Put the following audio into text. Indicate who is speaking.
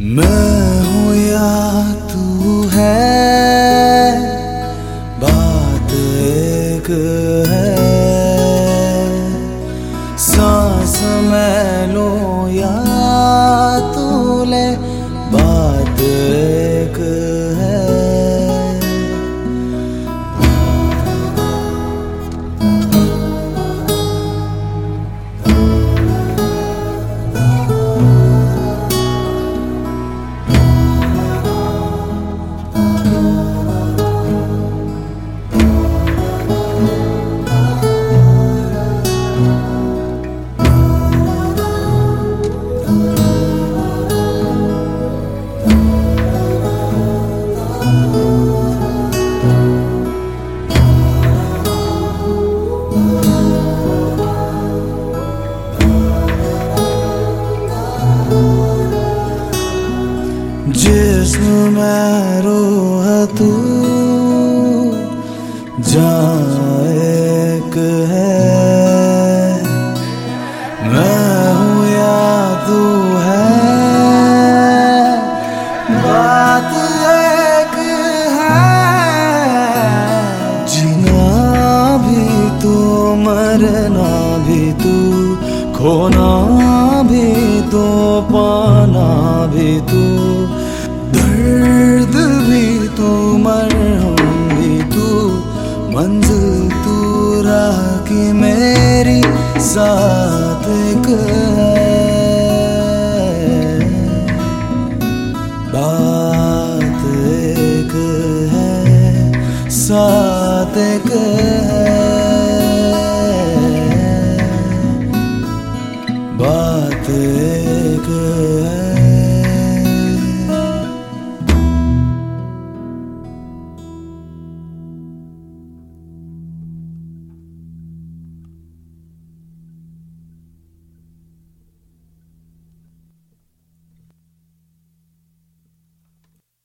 Speaker 1: मैं हूँ या तू है, बात एक है। सांस मैं लूं या तू ले, बात एक है। जिस्म में रूह तू, जान एक है। मैं हूँ या तू है, बात एक है। जीना भी तू, मरना भी तू, खोना भी तू, पाना भी तू। दर्द भी तू, मरहम भी तू, मंजिल तू, राह की मेरी साथ एक